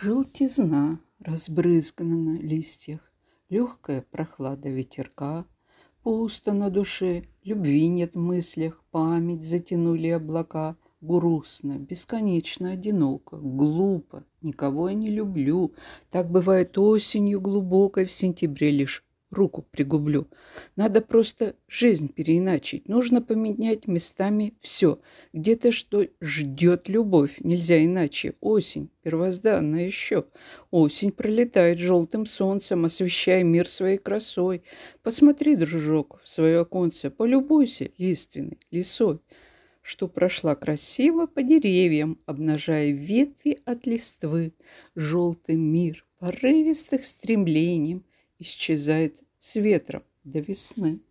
Желтизна разбрызгана на листьях, легкая прохлада ветерка, пусто на душе, любви нет в мыслях, память затянули облака. Грустно, бесконечно одиноко, глупо, никого я не люблю. Так бывает осенью глубокой, в сентябре лишь руку пригублю. Надо просто жизнь переиначить, нужно поменять местами все. Где-то что ждет любовь, нельзя иначе. Осень, первозданная еще. Осень пролетает желтым солнцем, освещая мир своей красой. Посмотри, дружок, в свое оконце, полюбуйся лиственной лисой, что прошла красиво по деревьям, обнажая ветви от листвы. Желтый мир порывистых стремлением исчезает с ветром до весны.